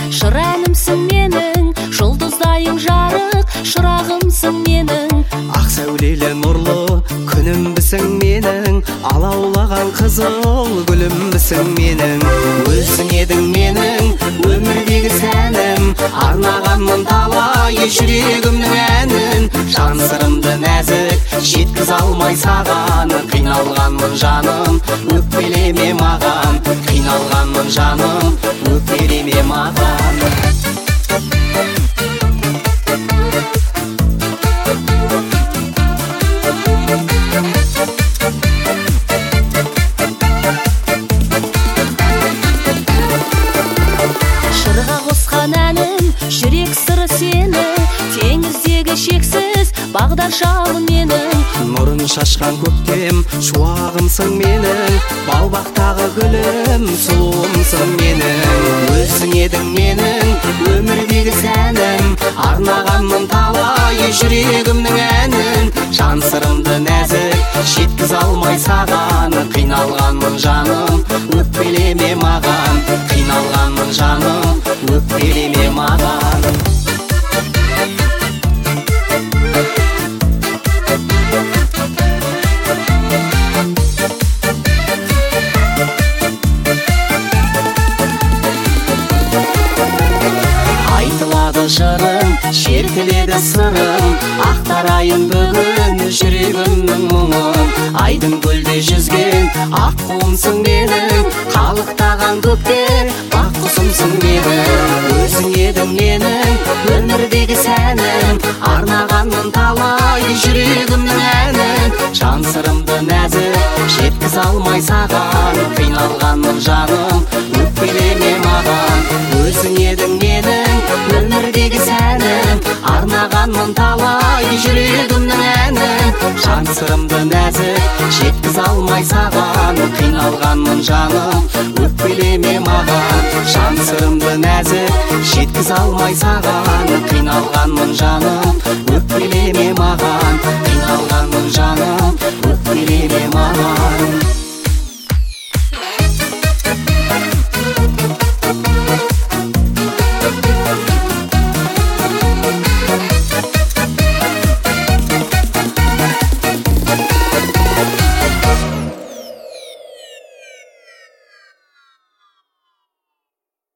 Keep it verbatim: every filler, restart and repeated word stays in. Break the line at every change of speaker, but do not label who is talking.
шырәнімсің менің, жұлдыздайың жарық, шырағымсың менің.
Ақ сәулелі нұрлы күнімбісің менің, алаулаған қызыл гүлімбісің менің. Өзің едің менің өмірдегі сәнім, арнағанмын талай жүрегімнің әнін. Жан сырымды нәзік жеткіз алмай саған, қиналғанмын жаным, өкпелеме маған. Қиналғанмын жаным, өкпелеме маған.
Шырға қосқан әнім, жүрек сыры сені, теңіздегі шексіз бағдар шағым менің.
Нұрын шашқан көктем шуағымсың менің, бау-бақтағы гүлім сұлуымсың менің. Өзің едің менің өмірдегі сәнім, арнағанмын талай жүрегімнің әнін. Жан сырымды нәзік жеткіз алмай саған, қиналғанмын жаным, өкпелеме маған. Қиналғанмын жаным, өкпелеме маған. Айтылады жырым, шертіледі сырым, ақтарайын бүгін жүрегімнің мұңын. Айдың көлде жүзген ақ құмсың менің, қалықтаған көкте бақ құсымсың менің. Өзің едің менің өмірдегі сәнім, арнағанмын талай жүрегімнің әнін. Жан сырымды нәзік жеткіз алмай саған, қиналғанмын жаным, өкпелеме маған. Өзің едің менің өмірдегі сәнім, арнағанмын талай жүрегімнің әнін. Жан сырымды нәзік жеткіз алмай саған, қиналғанмын жаным, өкпелеме маған. Жан сырымды нәзік жеткіз алмай саған, қиналғанмын жаным, өкпелеме маған. Қиналғанмын жаным, өкпелеме маған.